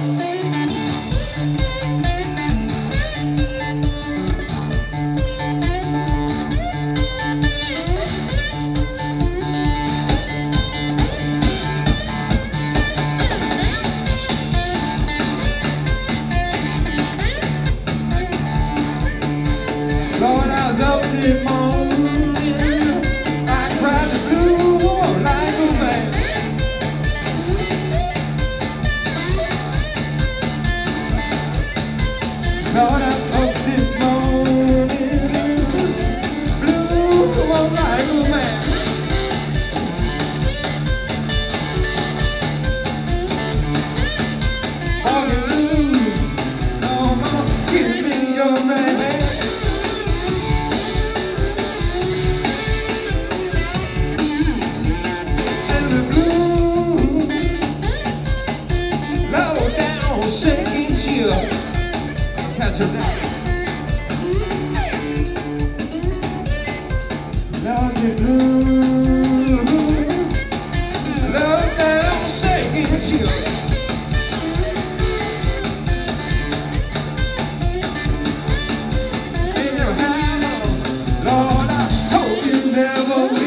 Lord, I was up this morning, I cried the blues like a man. Lord, I'm up this morning, blue, come on like a man. Hallelujah, oh mama, give me your man. Shaking chill, catch a night. Love the blue, love down, shaking chill. Ain't never had no, Lord, I hope you never will.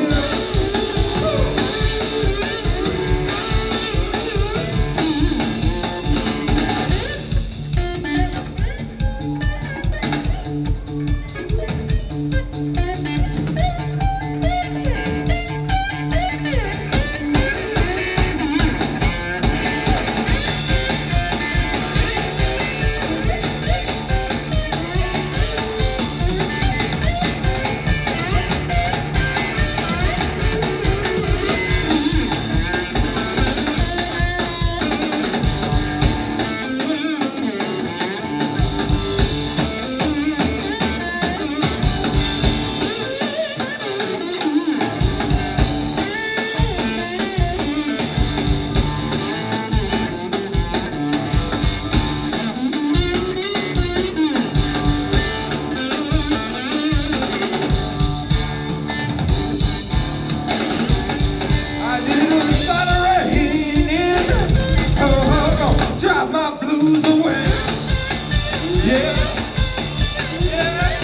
Drive my blues away. Yeah, yeah.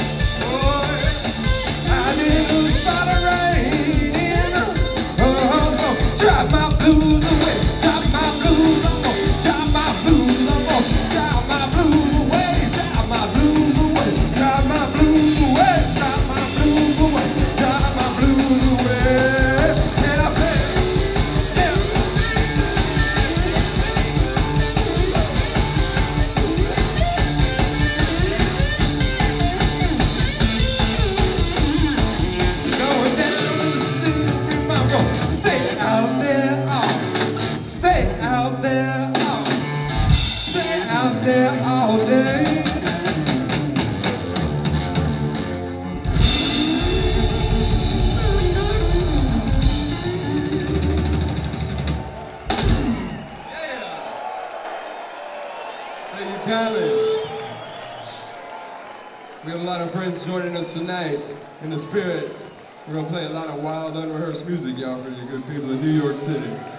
Oh, I didn't start a raining. Oh, drive my blues away. Drive my blues away. Drive my blues away. Drive my blues away. Drive my blues away. Drive my blues away. Drive my blues away. Drive my blues away. And I play. Out there all day. Thank you, Khaled. We have a lot of friends joining us tonight in the spirit. We're gonna play a lot of wild, unrehearsed music, y'all, for you good people in New York City.